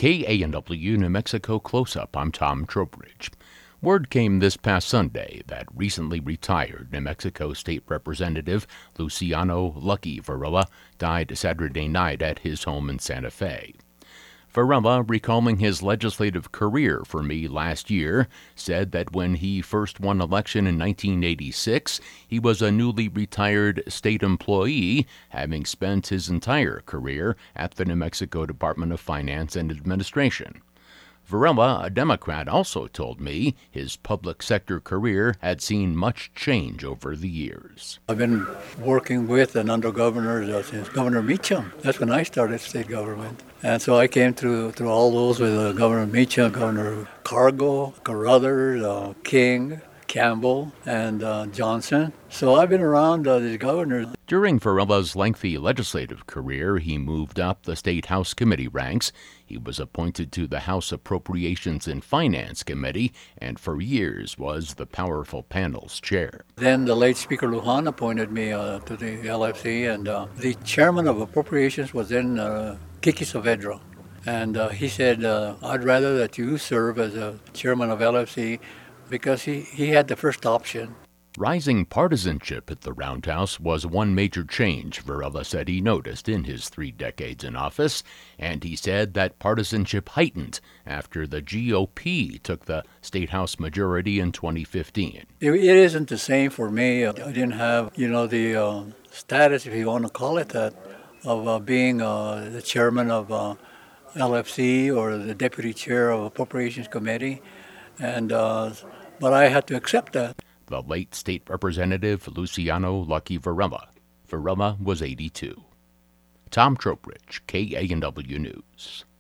KANW New Mexico Close-Up, I'm Tom Trowbridge. Word came this past Sunday that recently retired New Mexico State Representative Luciano Lucky Varela died Saturday night at his home in Santa Fe. Varela, recalling his legislative career for me last year, said that when he first won election in 1986, he was a newly retired state employee, having spent his entire career at the New Mexico Department of Finance and Administration. Varela, a Democrat, also told me his public sector career had seen much change over the years. I've been working with and under governors since Governor Meacham. That's when I started state government. And so I came through all those with Governor Meacham, Governor Cargo, Carruthers, King, Campbell, and Johnson. So I've been around these governors. During Varela's lengthy legislative career, he moved up the State House Committee ranks. He was appointed to the House Appropriations and Finance Committee, and for years was the powerful panel's chair. Then the late Speaker Lujan appointed me to the LFC, and the chairman of Appropriations was then Kiki Saavedra. And he said, I'd rather that you serve as a chairman of LFC, because he had the first option. Rising partisanship at the Roundhouse was one major change Varela said he noticed in his 3 decades in office, and he said that partisanship heightened after the GOP took the State House majority in 2015. It isn't the same for me. I didn't have, the status, if you want to call it that, of being the chairman of LFC or the deputy chair of Appropriations Committee, and but I had to accept that. The late State Representative Luciano Lucky Varela. Varela was 82. Tom Trowbridge, KANW News.